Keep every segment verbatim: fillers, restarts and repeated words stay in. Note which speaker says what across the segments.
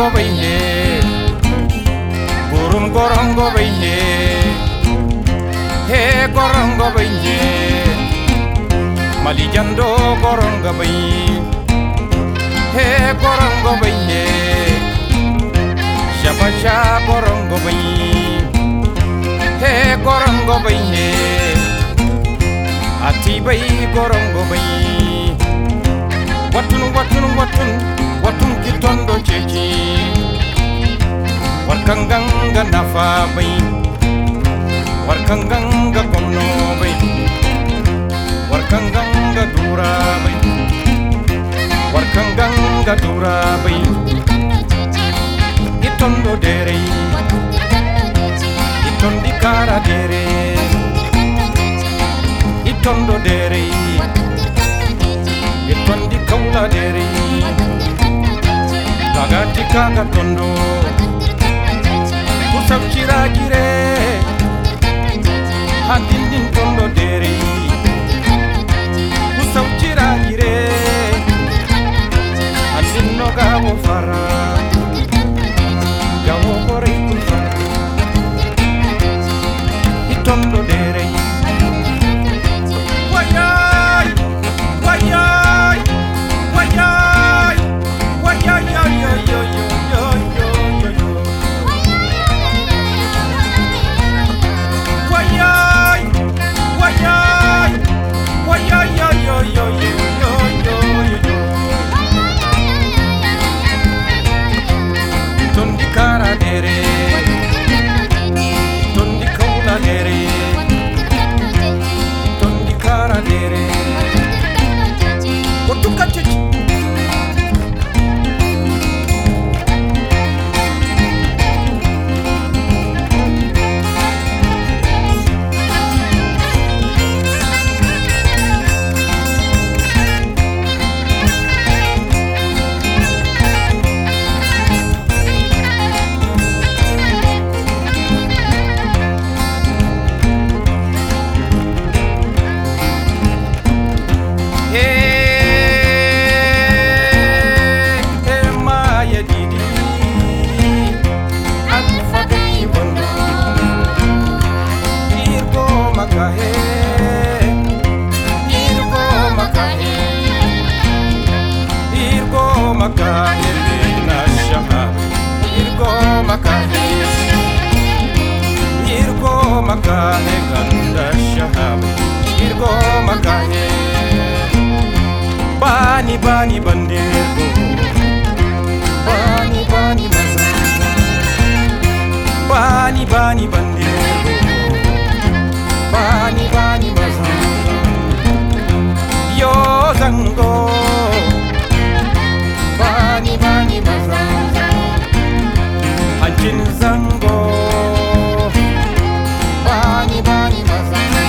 Speaker 1: gorongo bayhe burum gorongo bayhe he gorongo bayhe mali jando gorongo bayhe he gorongo bayhe shabasha gorongo bayhe he gorongo bayhe ati bay gorongo bayhe watun watun watun watun kitondo chechi warkanganga nafa bay warkanganga komno bay warkanganga dura bay warkanganga dura bay itondo dere itondi kara dere itondo dere itondi kaula dere Gagati kaga tondo Kusam chira gire Handindin tondo deri Kusam chira gire Handin no gawo fara Gawo kore kufara Itondo deri Wayay Wayay Wayay Wayay yo yo yo yo yo yo yo Wayay Wayay Wayay yo yo yo yo yo yo Tondi kara dere Tondi kaula dere Tondi kara dere Otuka chichi Makahe ganda shahab irgo makahe bani bani bandirgo bani bani mazanga bani bani bandirgo bani bani mazanga yo zango bani bani mazanga hajin zango Bani bani mazanga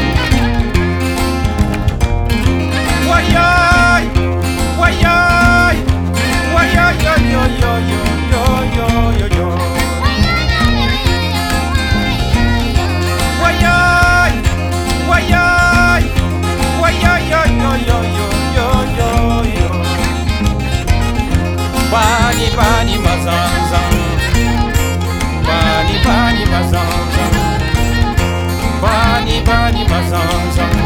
Speaker 1: Wayay Wayay Wayay yo yo yo yo yo yo yo Wayay Wayay Wayay yo yo yo yo yo yo Bani bani mazanga Bani bani mazanga Bani bani mazanga